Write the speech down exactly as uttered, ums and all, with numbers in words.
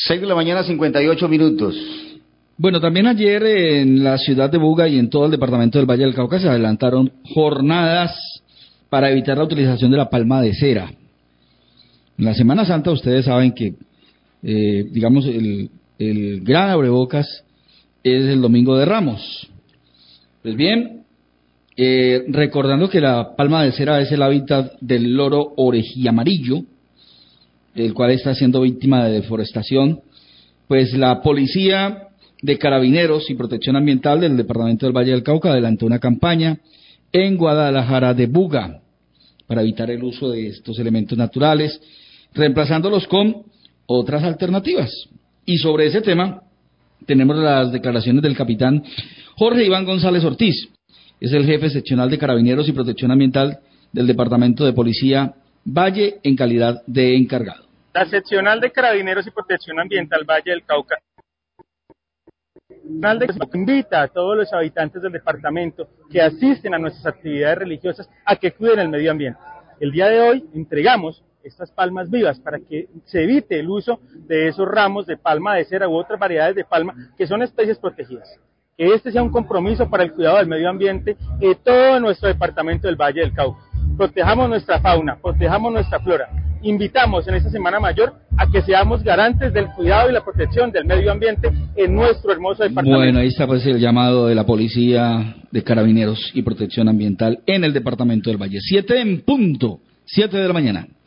Seis de la mañana, cincuenta y ocho minutos. Bueno, también ayer en la ciudad de Buga y en todo el departamento del Valle del Cauca se adelantaron jornadas para evitar la utilización de la palma de cera. En la Semana Santa ustedes saben que, eh, digamos, el, el gran abrebocas es el Domingo de Ramos. Pues bien, eh, recordando que la palma de cera es el hábitat del loro orejiamarillo, el cual está siendo víctima de deforestación, pues la Policía de Carabineros y Protección Ambiental del Departamento del Valle del Cauca adelantó una campaña en Guadalajara de Buga para evitar el uso de estos elementos naturales, reemplazándolos con otras alternativas. Y sobre ese tema tenemos las declaraciones del capitán Jorge Iván González Ortiz, es el jefe seccional de Carabineros y Protección Ambiental del Departamento de Policía Valle en calidad de encargado. La seccional de Carabineros y Protección Ambiental Valle del Cauca invita a todos los habitantes del departamento que asisten a nuestras actividades religiosas a que cuiden el medio ambiente. El día de hoy entregamos estas palmas vivas para que se evite el uso de esos ramos de palma de cera u otras variedades de palma que son especies protegidas. Que este sea un compromiso para el cuidado del medio ambiente de todo nuestro departamento del Valle del Cauca. Protejamos nuestra fauna, protejamos nuestra flora. Invitamos en esta Semana Mayor a que seamos garantes del cuidado y la protección del medio ambiente en nuestro hermoso departamento. Bueno, ahí está pues el llamado de la Policía de Carabineros y Protección Ambiental en el departamento del Valle. Siete en punto, siete de la mañana.